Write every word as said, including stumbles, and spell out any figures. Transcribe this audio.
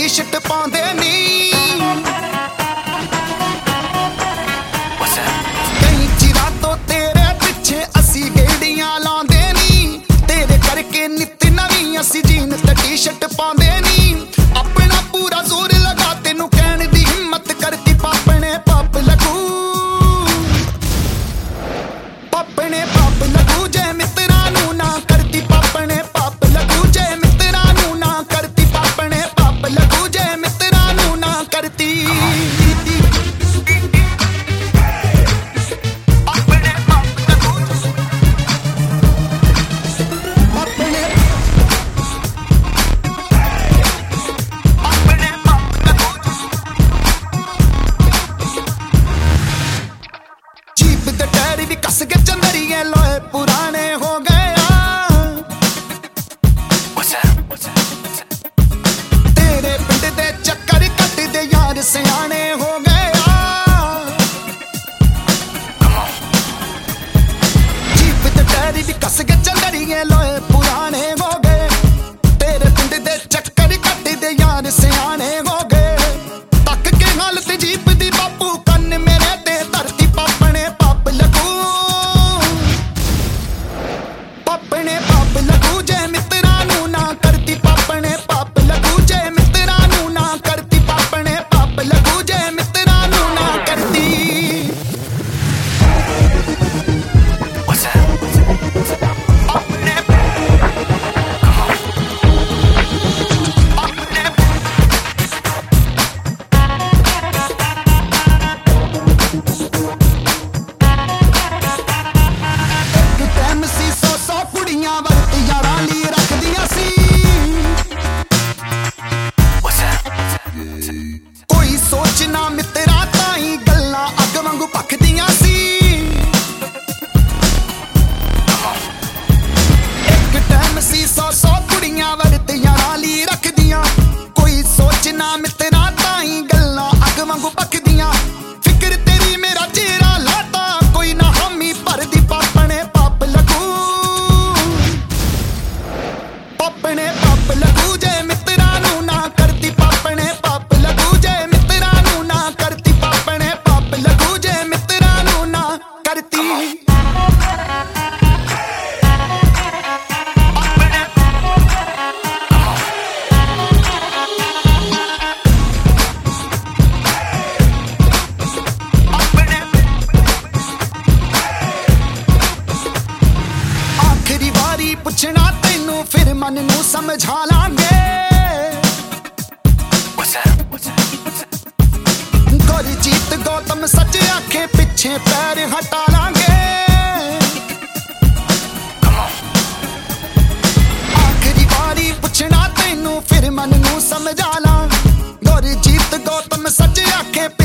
T-shirt पाਉਂਦੇ ਨੀ ਕਈ ਚਿਰਾਂ ਤੋਂ ਤੇਰੇ ਪਿੱਛੇ ਅਸੀਂ ਗੇੜੀਆਂ ਲਾਉਂਦੇ ਨੀ ਤੇਰੇ ਕਰਕੇ ਨਿੱਤ ਨਵੀਂ ਅਸੀਂ ਜੀਨ ਤੇ ਟੀ-ਸ਼ਰਟ ਪਾਉਂਦੇ ਨੀ ਆਪਣਾ ਪੂਰਾ ਜ਼ੋਰ ਲਗਾ ਤੈਨੂੰ ਕਹਿਣ ਦੀ ਹਿੰਮਤ ਕਰਤੀ ਪਾਪਣੇ ਪਾਪ ਲੱਗੂ ਪਾਪਣੇ ਪਾਪ ਲੱਗੂ ਜੇ ਮਿੱਤਰਾਂ ਨੂੰ ਨਾ ਕਰਤੀ ਪਾਪਣੇ ਪਾਪ ਲੱਗੂ ਜੇ ਮਿੱਤਰਾਂ ਨੂੰ ਨਾ ਕਰਤੀ ਪਾਪਣੇ ਪਾਪ ਲੱਗੂ ਜੇ ਮਿੱਤਰਾਂ ਨੂੰ ਨਾ ਕਰਤੀ भी कस के चंदरिए लोए पुराने हो गया तेरे पिंड दे चक्कर कट दे यार सियाने हो गया जीप ते टैरी भी कस के चंदरिए लोए पुराने हो गए तेरे पिंड दे चक्कर कट दे यार सियाने हो गए तक के हालत जीप दी बापू कन्न मेरे ते धरती पापने पाप लगू पापने पाप लगू जे मित्ਰਾਂ ਨੂੰ ਨਾ ਕਰਤੀ ਪਾਪਣੇ ਪਾਪ ਲੱਗੂ ਜੇ ਮਿੱਤਰਾਂ ਨੂੰ ਨਾ ਕਰਤੀ ਪਾਪਣੇ ਪਾਪ ਲੱਗੂ ਜੇ ਮਿੱਤਰਾਂ ਨੂੰ ਨਾ ਕਰਤੀ What's that? ਕੋਈ ਸੋਚ ਨਾ ਮਿੱਤਰਾ ਤਾਈ ਗੱਲਾਂ ਅੱਗ ਵਾਂਗੂ ਭਖਦੀਆਂ ਸੀ ਇੱਕ ਟਾਈਮ ਸੀ ਸੌ ਸੌ ਕੁੜੀਆਂ ਵਰਤ ਯਾਰਾਂ ਲਈ ਰੱਖਦੀਆਂ ਕੋਈ ਸੋਚ ਨਾ ਮਿੱਤਰਾ ਤਾਈ ਗੱਲਾਂ ਅੱਗ ਵਾਂਗੂ ਭਖਦੀਆਂ ਫਿਕਰ ਤੇਰੀ ਮੇਰਾ ਚਿਹਰਾ ਲਾਤਾ ਕੋਈ ਨਾ ਹਾਮੀ ਭਰਦੀ ਪਾਪਣੇ ਪਾਪ ਲੱਗੂ ਪਾਪਣੇ ਪਾਪ ਲੱਗੂ ਜੇ ਮਿੱਤਰਾਂ ਨੂੰ ਨਾ ਕਰਤੀ ਪਾਪਣੇ ਪਾਪ ਲੱਗੂ ਜੇ ਮਿੱਤਰਾਂ ਨੂੰ ਨਾ ਕਰਤੀ ਪਾਪਣੇ ਪਾਪ ਲੱਗੂ ਜੇ ਮਿੱਤਰਾਂ ਨੂੰ ਨਾ ਕਰਤੀ ਆਖਰੀ ਵਾਰੀ ਪੁੱਛਣਾ ਤੈਨੂੰ ਫਿਰ ਮਨ ਨੂੰ ਸਮਝਾ ਲਾਂਗੇ ਗੁਰਜੀਤ ਗੌਤਮ ਸੱਚ ਆਖੇ ਪਿੱਛੇ ਪੈਰ ਹਟਾ ਲਾਂਗੇ ਆਖਰੀ ਵਾਰੀ ਪੁੱਛਣਾ ਤੈਨੂੰ ਫਿਰ ਮਨ ਨੂੰ ਸਮਝਾ ਲਾਂ ਗੁਰਜੀਤ ਗੌਤਮ ਸੱਚ ਆਖੇ